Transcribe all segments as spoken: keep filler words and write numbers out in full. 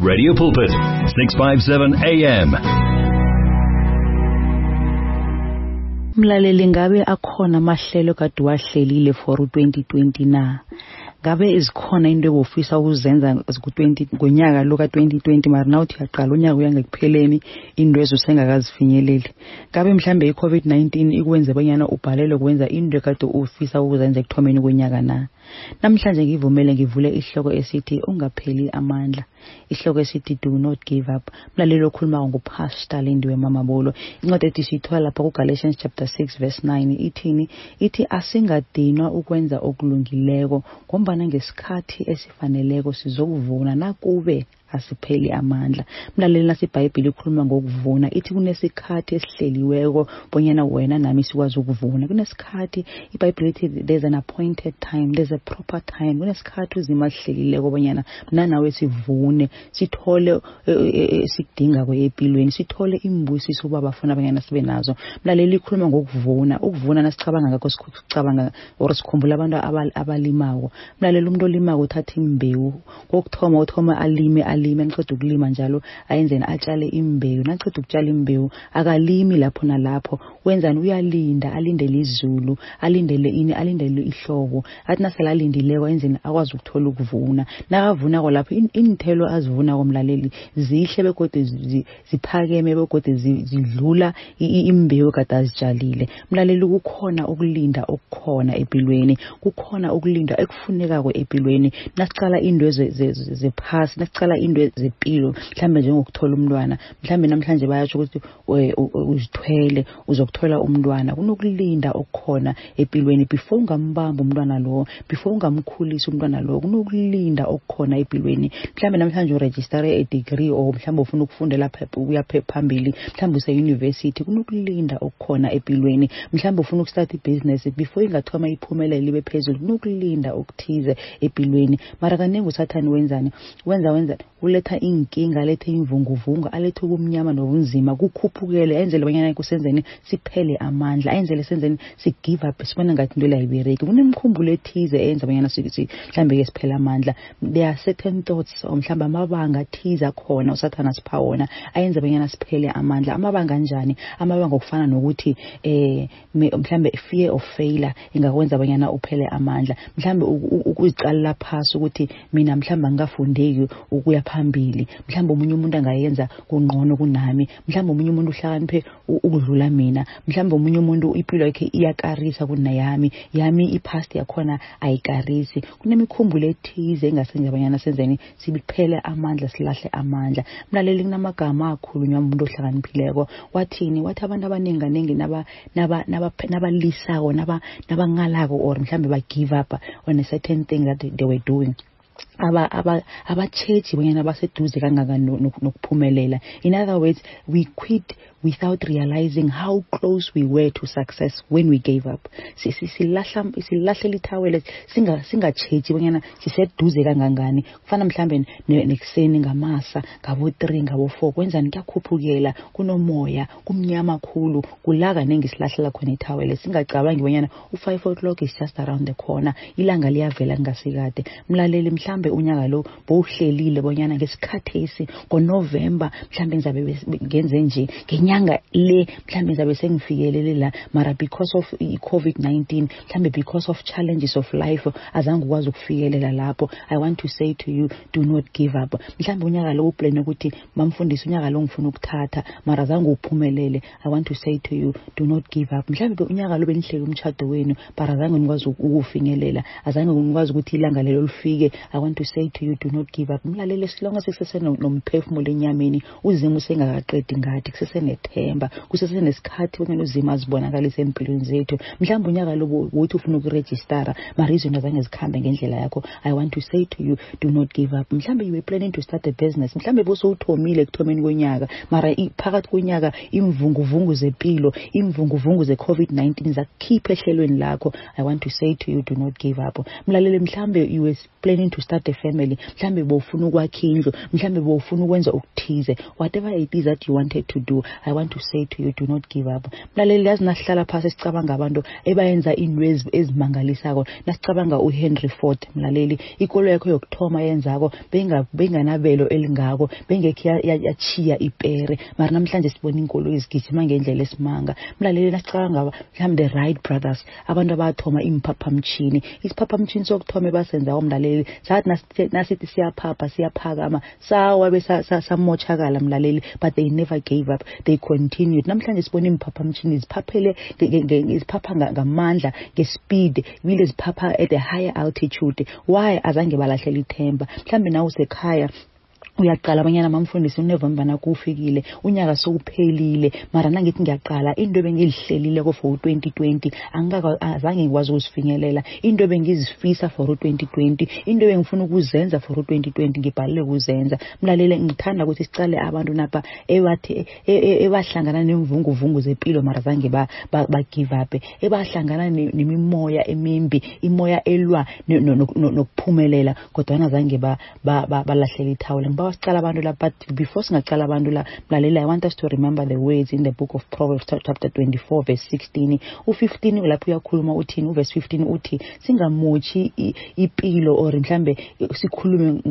Radio Pulpit, six fifty-seven A M. Mlaleli ngabe akhona amahlelo kade wahlelile for twenty twenty na? Ngabe izikhona into ebufisa ukuzenza ku-twenty ngonyaka lo ka twenty twenty mara now uthi yaqala unyaka uyangekupheleni into ezo sengakazifinyeleli? Ngabe mhlambe i-COVID nineteen ikwenze banyana ubhalelwe ukwenza into ekade ufisa ukuzenza ekuthomeni kwenyaka na? Namhlanje ngivumele ngivule ihloko esithi ungapheli amandla. Ihloko esithi do not give up. Mlalelo okhuluma ngupastor Lindiwe Mamabolo. Incwadi ethi siyithola lapha kuGalatians chapter six verse nine ithini? Ithi asingadinwa ukwenza okulungileko ngombana ngesikhathi esifaneleko sizokuvuna nakube asipheli amandla. Mlaleli nasiBhayibheli ikhuluma ngokuvuna ithi kunesikhathi esihleliweko bonyana wena nami sikwazi ukuvuna. Kunesikhathi iBhayibheli ithi there's an appointed time, there's a proper time. Kunesikhathi uzima sihlelileko bonyana nanawe sivune, sithole sikudinga kwempilweni, sithole imbusiso babafuna banyana sibe nazo. Mlaleli ikhuluma ngokuvuna. Ukuvuna nasicabanga ngakho sicabanga or sikhumbula abantu abalimako. Mlaleli umuntu olimako uthatha imbewu. Kokuthoma uthoma alime alime nqodo ukulima njalo ayenzeni atshale imbewu. Naqeda ukutshala imbewu akalimi lapho nalapho. Wenzani? Uyalinda, alindele izulu, alindele ini, alindele ihlobo. Athi naselalindileko ayenzeni akwazi ukuthola ukuvuna. Nakavuna lapho inthelo azivuna komlaleli zihle begodwe ziphakeme begodwe zidlula imbewu kade azitshalile. Mlaleli kukhona ukulinda okukhona empilweni, kukhona ukulinda ekufuneka kwempilweni. Nasicala into zephasi, nasicala into zempilo, mhlambe njengokuthola umntwana, mhlambe namhlanje bayasho ukuthi uzithwele uzokuthola umntwana. Kunokulinda okukhona empilweni before ungambamba umntwana lo, before ungamkhulisa umntwana lo, kunokulinda okukhona empilweni. Mhlambe namhlanje uregister a degree or mhlambe ufuna ukufundela uya phambili, mhlambe use university, kunokulinda okukhona empilweni. Mhlambe ufuna ukustart ibusiness before ingathoma iphumelele libe phezulu, kunokulinda okuthize empilweni. Mara kanengi usathani wenzani? Wenza wenza uletha inkinga, alethe imvunguvungu, alethe ubumnyama nobunzima, kukhuphukele ayenzele banyana kusenzeni siphele amandla, ayenzele senzeni si give up, sibona ngathi into layibereki. Kunemkhumbulo ethize eyenza banyana sithi mhlambe ke siphela amandla. There are certain thoughts or mhlambe amabanga athize khona usathana sipha wona ayenza banyana siphele amandla. Amabanga kanjani? Amabanga okufana nokuthi eh mhlambe fear of failure ingakwenza banyana uphele amandla. Mhlambe ukuziqala phasi ukuthi mina mhlambe ngingafundeki ukuya phambili, mhlambe umunye umuntu angayenza kungqono kunami, mhlambe umunye umuntu uhlakaniphe ukudlula mina, mhlambe umunye umuntu impilo yakhe iyakarisa kunayami, yami ipast yakhona ayikarisi. Kunemikhumbulo ethize engasenza abanyana senzeni sibiphele amandla, silahle amandla. Mlaleli kunamagama akhulunywa umuntu ohlakaniphileko. Wathini? Wathi abantu abanengi nengi naba naba nabalisako naba nabangalako or mhlambe ba give up on a certain thing that they were doing. aba aba abachechi bonyana baseduze kangaka nokuphumelela. In other words, we quit without realizing how close we were to success when we gave up. Silahla silahla lithawele singa singachechi bonyana siseduze kangangani. Kufana mhlambe nekuseni ngamasa ngabo three ngabo four kwenzani kuyakhuphukela, kunomoya, kumnyama kakhulu, kulaka nengi silahla khona ithawele. Singacabangi bonyana u five o'clock is just around the corner, ilanga liyavela ngasikade. Mlaleli mhlambe unyaka lo bowuhlelile bonyana ngesikhathi esi ngoNovember mhlambe ngizabe ngenze nje, ngenyanga le mhlambe ngizabe sengifikelele la, mara because of i-COVID nineteen mhlambe because of challenges of life azange ukwazi ukufikelela lapho. I want to say to you, do not give up. Mhlambe unyaka lo uplan ukuthi mamfundisi unyaka lo ngifuna ukuthatha mara azange uphumelele. I want to say to you, do not give up. Mhlambe unyaka lo benihlele umtshado wenu mara azange nikwazi ukufinyelela, azange nikwazi ukuthi ilanga lelo lifike. I want to say to you, do not give up. Mlalele silonga sesenonomphefumulo enyameni, uzimo sengakaqedi ngathi kusesenethemba, kusesenesikhathi bonyana uzimo azibonakalise empilweni zethu. Mhlawumbe unyaka lo uthi ufuna ukuregister mara izinto azange zikhambe ngendlela yakho. I want to say to you, do not give up. Mhlawumbe you were planning to start a business, mhlawumbe bosowuthomile ekuthomeni kwenyaka mara phakathi kwenyaka imvunguvungu zempilo, imvunguvungu ze-COVID nineteen zakukhipha ehlelweni lakho. I want to say to you, do not give up. Mlalele mhlawumbe you were planning to start start a family, mhlambe bofuna ukwakha indlu, mhlambe bofuna ukwenza ukuthize, whatever it is that you wanted to do, I want to say to you, do not give up. Mlaleli yazi nasihlala phasi sicabanga abantu ebayenza inwezi ezimangalisako, nasicabanga uHenry Ford mlaleli, ikolo yakho yokuthoma yenzako benga benganabelo elingako, bengekho yachiya ipere, mara namhlanje sibona inkolo ezigijima ngendlela esimanga. Mlaleli nasicabanga mhlambe the Wright brothers, abantu abathoma imphaphamtshini, isiphaphamtshini sokuthoma basenza umlaleli, sathi nasithi siyaphapha siyaphakama sawa besa samochakala mlaleli, but they never gave up, they continued. Namhlanje sibona imphaphamtshini iziphaphele iziphapha ngamandla, ngespeed, wile ziphapha at a higher altitude. Why? Azange balahlela ithemba. Mhlambe nawe usekhaya uyaqala abanyana mamfundisi uNovember nakufikile, unyaka sokuphelile, mara nangithi ngiyaqala into ebengilihlelile ko for twenty twenty angaka azange ngikwazi ukusifinyelela, into ebengizifisa for twenty twenty, into ebengifuna ukuzenza for twenty twenty ngibhalile ukuzenza. Mlalele ngithanda ukuthi sicale abantu napha ebathi ebahlangana nemvunguvungu zempilo mara zange ba give up, ebahlangana nemimoya emimbi, imoya elwa nokuphumelela kodwa zange ba balahlela ithawula. Bawasicala abantu la, but before singacala abantu la mlaleli, I want us to remember the words in the book of Proverbs chapter twenty-four verse sixteen. U fifteen lapho uyakhuluma uthini, u verse fifteen uthi singamochi ipilo or mhlambe sikhulume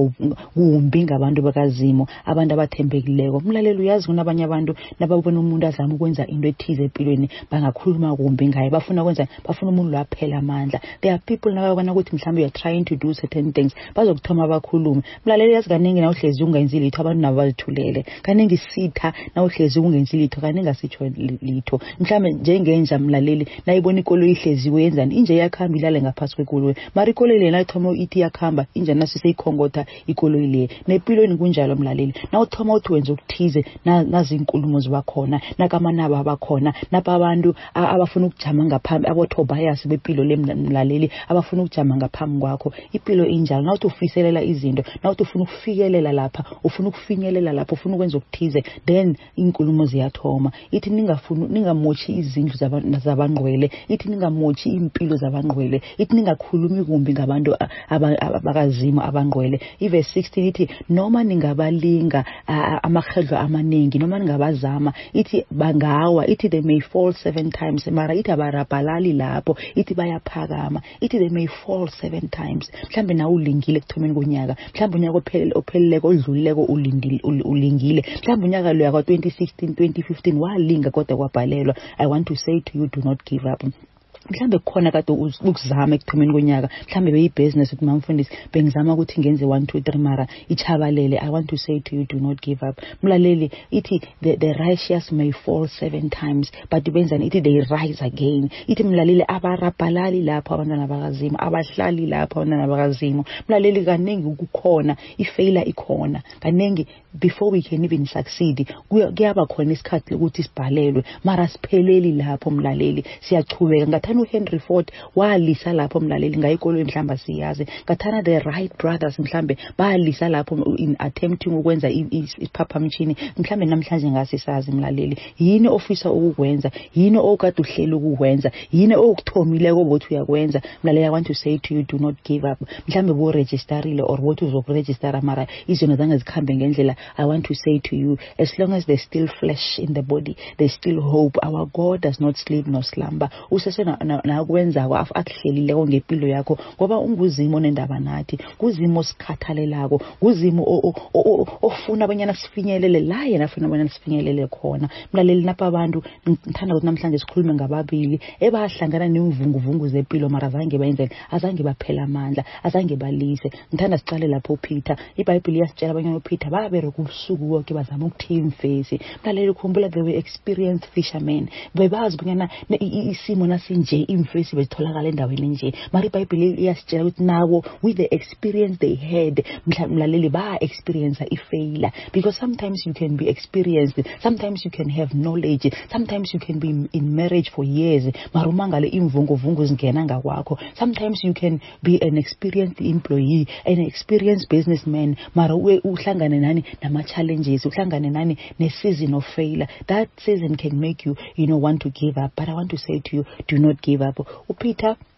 ngombi ngabantu bakazimo, abantu abathembekileko. Mlaleli uyazi kunabanye abantu nababona umuntu azama ukwenza into ethize empilweni bangakhuluma kumbi ngaye, bafuna kwenza bafuna umuntu lo aphela amandla. There are people nababona ukuthi mhlambe you are trying to do certain things bazokuthoma abakhuluma. Mlaleli yazi kaningi na uhlezi ungenzi litho abantu nabo bazithulele, kaningi sitha na uhlezi ungenzi litho kaningi asitsho litho. Mhlambe njengenja mlaleli nayibona ikolo ihleziwe yenzani, inje yakhamba ilale ngaphasi kwekolo, mara ikolo ile nathoma ithi yakhamba inje nasi seyikhongotha ikolo ile. Nepilweni kunjalo mlaleli, na uthoma uthi wenza ukuthize nazi inkulumo zibakhona, nakamanaba abakhona, napa abantu abafuna ukujama ngaphambi, abothobayasi bepilo le mlaleli abafuna ukujama ngaphambi kwakho. Ipilo injalo, na uthi ufiselela izinto, na uthi ufuna ukufikelela lapha, ufuna ukufinyelela lapha, ufuna ukwenza ukuthize, then inkulumo ziyathoma. Ithi ningafuna ningamochi izindlu zabantu zabangqwele, ithi ningamochi impilo zabangqwele, ithi ningakhulumi kumbi ngabantu abakazimo abangqwele. Verse sixteen ithi noma ningabalinga amahedlo amaningi, noma ningabazama, ithi bangawa, ithi they may fall seven times, mara ithi abarabhalali lapho, ithi bayaphakama, ithi they may fall seven times. Mhlambe na ulingile kuthomeni konyaka, mhlambe unyaka opheleleko odlulileko ulindile ulingile, mhlambe unyaka lo yaka twenty sixteen twenty fifteen walinga kodwa kwabhalelwa. I want to say to you, do not give up. Mhlambe khona kade ukuzama ekuthomeni konyaka, mhlambe beyibusiness uthi mamfundisi bengizama ukuthi ngenze one two three mara ichabalele. I want to say to you, do not give up. Mlaleli ithi the, the righteous may fall seven times but benzani ithi they rise again. Ithi mlaleli abarabhalali lapho abantwana bakazimo, abahlali lapho abantwana bakazimo. Mlaleli kaningi ukukhona ifailure ikhona kaningi, before we can even succeed kuyaba khona isikhathi ukuthi sibhalelwe, mara sipheleli lapho mlaleli, siyachubeka. Ngathana uHenry Ford walisa lapho mlaleli ngayikolo mhlamba siyazi, ngathana the Wright brothers mhlambe balisa lapho in attempting ukwenza isiphaphamtshini, mhlambe namhlanje ngasisazi mlaleli yini ofisa ukukwenza, yini okade uhleli ukukwenza, yini okuthomileko bothi uyakwenza. Mlaleli I want to say to you, do not give up. Mhlambe bo registerile or bothi uzokuregister mara izinto zange zikhambe ngendlela. I want to say to you, as long as there's still flesh in the body, there's still hope. Our God does not sleep nor slumber. Usese na kwenza kwa akuhlelileko ngempilo yakho ngoba unguzimo nendaba nathi, kuzimo sikhathalelako, kuzimo ofuna abanyana sifinyelele la yena afuna abanyana sifinyelele khona. Mlaleli napha abantu ngithanda ukuthi namhlanje sikhulume ngababili ebahlangana nemvunguvungu zempilo mara zange bayenzele, azange baphela amandla, azange balise. Ngithanda sicale lapho uPeter, iBhayibheli yasitshela abanyana uPeter babere kubusuku wonke bazama ukuthia imfesi. Mlaleli khumbula they were experienced fishermen, bebazi banyana isimo nasinje imfesi betholakala endaweni nje, mara iBhayibheli iyasitshela ukuthi nawo with the experience they had mlaleli ba experience ifailure, because sometimes you can be experienced, sometimes you can have knowledge, sometimes you can be in marriage for years mara umangale imvunguvungu zingena ngakwakho. Sometimes you can be an experienced employee, an experienced businessman mara uhlangane nani nama challenges, uhlangane nani ne season of failure. That season can make you you know want to give up, but I want to say to you, do not give up. uPeter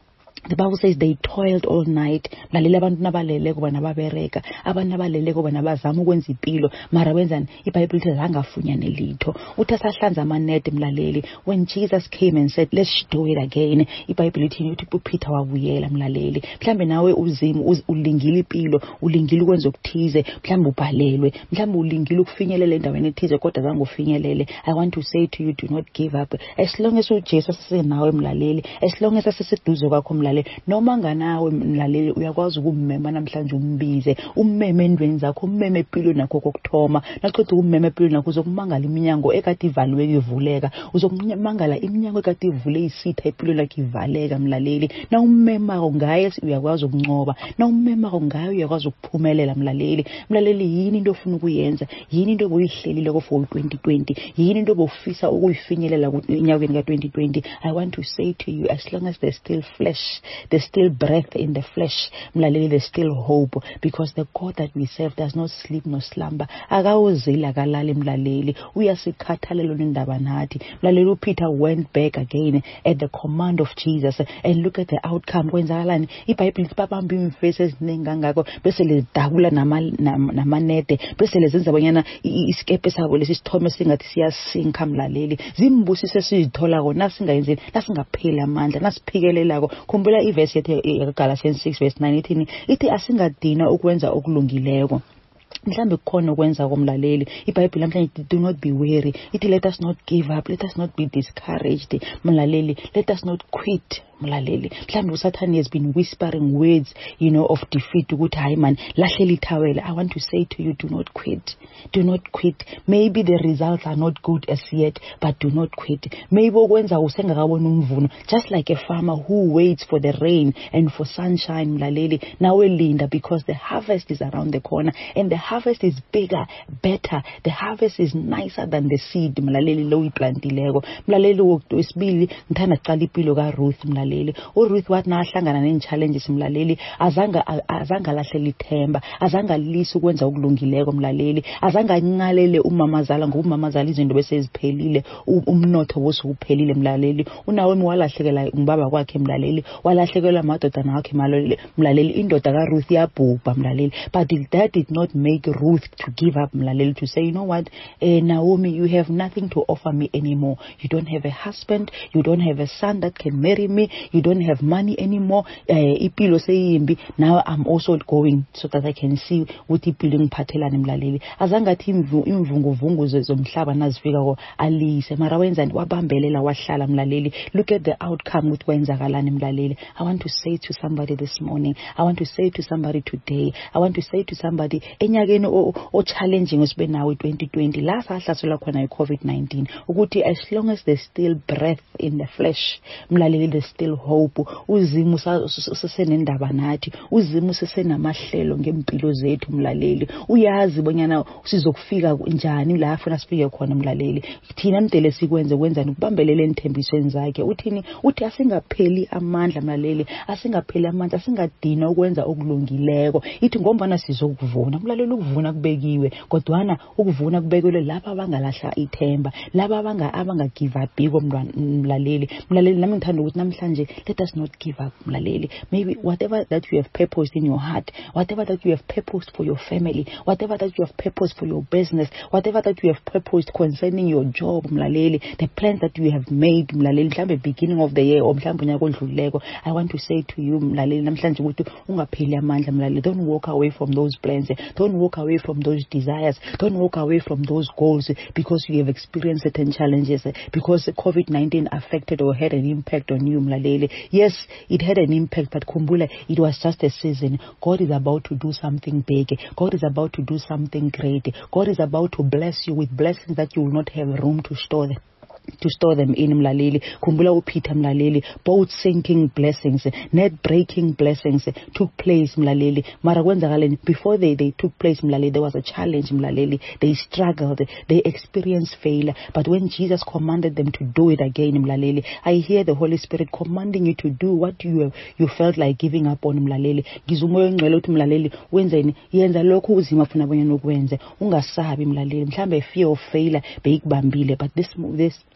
The Bible says they toiled all night. Mlalela abantu nabalele kuba nababereka, abantu nabalele kuba nabazama ukwenza impilo, mara wenzani iBhayibheli lithi zangafunyane litho. Uthi asahlanza amanede mlaleli. When Jesus came and said let's do it again, iBhayibheli lithi uthi uPeter wabuyela mlaleli. Mhlambe nawe uzimu ulingile impilo, ulingile ukwenza okuthize, mhlambe ubhalelwe, mhlambe ulingile ukufinyelela endaweni ethize kodwa zange ufinyelele. I want to say to you, do not give up. As long as uJesu asesenawe mlaleli, as long as aseseduze kwakho mlaleli, noma nganawe mlaleli uyakwazi ukummema namhlanje umbize, ummeme endweni zakho, ummeme empilweni nakho kokuthoma. Naqeda ukummema empilweni nakho uzokumangala iminyango ekade ivaliwe ivuleka, uzokumangala iminyango ekade ivule isitha empilweni yakho ivaleka mlaleli. Na ummema ngaye uyakwazi ukuncoba, na ummema ngaye uyakwazi ukuphumelela mlaleli. Mlaleli yini into ofuna ukuyenza, yini into obuyihlelile ko for twenty twenty, yini into obufisa ukuyifinyelela kunyakeni ka twenty twenty. I want to say to you, as long as there's still flesh, there's still breath in the flesh mlaleli, there's still hope, because the God that we serve does not sleep nor slumber. Akawuzila kalali mlaleli, uyasikhathalela nendaba nathi mlaleli. Peter went back again at the command of Jesus, and look at the outcome. Kwenzakalani iBhayibheli babamba imfesi ezinengangako bese ledabula namanede, bese lezenza bonyana isikepe sabo lesithome singathi siyasinka mlaleli. Zimbusise sizithola kona singayenzi, nasingapheli amandla, nasiphikelelako. Khumbula iverse yethu Galatians six verse nine ithi ithi asingadina ukwenza okulungileko. Mhlambe kukhona ukwenza komlaleli iBhayibheli namhlanje, do not be weary. Ithi let us not give up, let us not be discouraged mlaleli, let us not quit mlaleli. Mhlambe uSathane has been whispering words, you know, of defeat ukuthi hayi man lahlela ithawela. I want to say to you, do not quit, do not quit. Maybe the results are not good as yet, but do not quit. Maybe okwenza usengakabona umvuno, just like a farmer who waits for the rain and for sunshine mlaleli. Nawe linda, because the harvest is around the corner, and the harvest is bigger, better. The harvest is nicer than the seed mlaleli lo uyiplantileko mlaleli. Wesibili ngithanda qala impilo ka Ruth mlaleli. uRuth wathi nahlangana ne-challenges mlaleli, azanga azanga lahlela ithemba, azanga lisa ukwenza ukulungileko mlaleli, azanga nqalele umamazala ngoba umamazala izinto bese ziphelile, umnotho wosuphelile mlaleli. uNaomi walahlekela ngibaba kwakhe mlaleli, walahlekelwa amadodana akhe mlaleli. Indoda ka Ruth yabhubha mlaleli, but that did not make Ruth to give up mlaleli, to say, you know what, eh, Naomi, you have nothing to offer me anymore. You don't have a husband, you don't have a son that can marry me, you don't have money anymore. Ipilo seyimbi, now I'm also going so that I can see ukuthi ipilo ngiphathelane mlaleli. Azangathi imvunguvungu zomhlaba nazifika ko alise, mara wenzani wabambelela wahlala mlaleli. Look at the outcome with kwenzakalani mlaleli. I want to say to somebody this morning, I want to say to somebody today, I want to say to somebody enyakeni o challenging osibe nawe twenty twenty la sahlaselwa khona iCovid nineteen, ukuthi as long as there's still breath in the flesh mlaleli, there's still hope. Uzimu sesenendaba nathi, uzimu sesenamahlelo ngempilo zethu mlaleli. Uyazi bonyana sizokufika njani la afuna sifike khona mlaleli. Thina mdele sikwenze kwenzani ukubambelela enthembisweni zakhe. Uthini? Uthi asingapheli amandla mlaleli, asingapheli amandla, asingadina ukwenza okulungileko. Ithi ngombana sizokuvuna mlaleli, ukuvuna kubekiwe, kodwana ukuvuna kubekelwe laba abangalahla ithemba, laba abanga abanga give up iko mlaleli. Mlaleli nami ngithanda ukuthi namhlanje let us not give up mlaleli. Maybe whatever that you have purposed in your heart, whatever that you have purposed for your family, whatever that you have purposed for your business, whatever that you have purposed concerning your job mlaleli, the plans that you have made mlaleli, mhlambe beginning of the year or mhlambe unyaka odluleko, I want to say to you mlaleli namhlanje ukuthi ungapheli amandla mlaleli. Don't walk away from those plans, don't walk away from those desires, don't walk away from those goals because you have experienced certain challenges, because COVID nineteen affected or had an impact on you mlaleli. Yes, it had an impact, but kumbula, it was just a season. God is about to do something big. God is about to do something great. God is about to bless you with blessings that you will not have room to store them. to store them in mlaleli. Kumbula uPeter mlaleli, both sinking blessings, net breaking blessings took place mlaleli. Mara kwenzakaleni, before they, they took place mlaleli, there was a challenge mlaleli. They struggled, they experienced failure, but when Jesus commanded them to do it again mlaleli, I hear the Holy Spirit commanding you to do what you have, you felt like giving up on mlaleli. Gizumoyo ngcwele uthi mlaleli, wenzeni yenza lokho uzima funa bonyana ukwenze, ungasabi mlaleli. Mhlambe fear of failure beyikubambile, but this this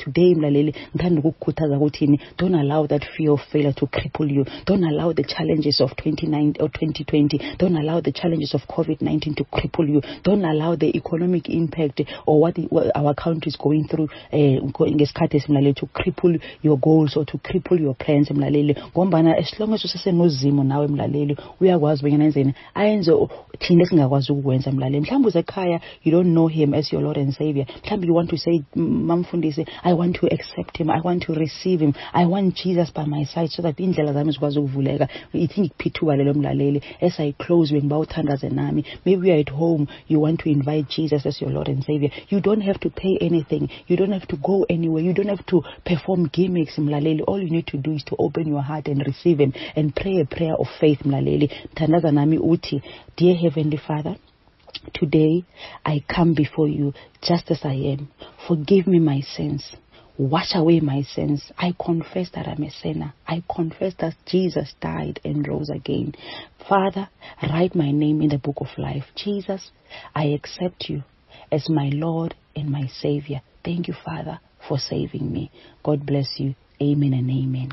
today mlaleli ngithanda ukukukhuthaza ukuthi don't allow that fear of failure to cripple you. Don't allow the challenges of twenty-nine or twenty twenty. Don't allow the challenges of COVID nineteen to cripple you. Don't allow the economic impact or what, the, what our country is going through uh, to cripple your goals or to cripple your plans mlaleli. Ngombana as long as usesenozimo nawe mlaleli uyakwazi bonyana enzeni ayenze thina singakwazi ukwenza mlaleli. Mhlawumbe uzekhaya you don't know him as your Lord and Savior. Mhlawumbe you want to say mamfundisi I want to accept him, I want to receive him, I want Jesus by my side so that indlela zami zikwazi ukuvuleka. I think iphithuba lelo mlaleli as I close when bawuthandaze nami. Maybe you are at home, you want to invite Jesus as your Lord and Savior. You don't have to pay anything, you don't have to go anywhere, you don't have to perform gimmicks mlaleli. All you need to do is to open your heart and receive him and pray a prayer of faith mlaleli. Thandaza nami uthi, dear Heavenly Father, today I come before you just as I am. Forgive me my sins. Wash away my sins. I confess that I'm a sinner. I confess that Jesus died and rose again. Father, write my name in the book of life. Jesus, I accept you as my Lord and my Savior. Thank you, Father, for saving me. God bless you. Amen and amen.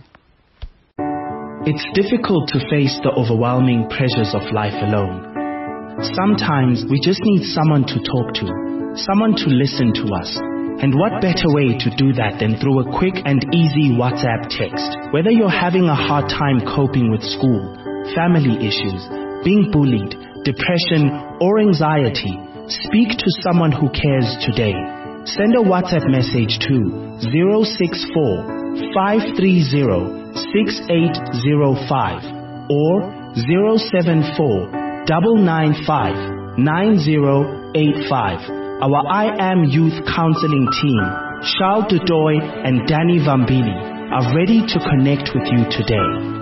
It's difficult to face the overwhelming pressures of life alone. Sometimes we just need someone to talk to, someone to listen to us. And what better way to do that than through a quick and easy WhatsApp text? Whether you're having a hard time coping with school, family issues, being bullied, depression, or anxiety, speak to someone who cares today. Send a WhatsApp message to zero six four, five three zero, six eight zero five or zero seven four, nine nine five, nine zero eight five. Our I Am Youth Counseling team, Charles Dudoy and Danny Vambili, are ready to connect with you today.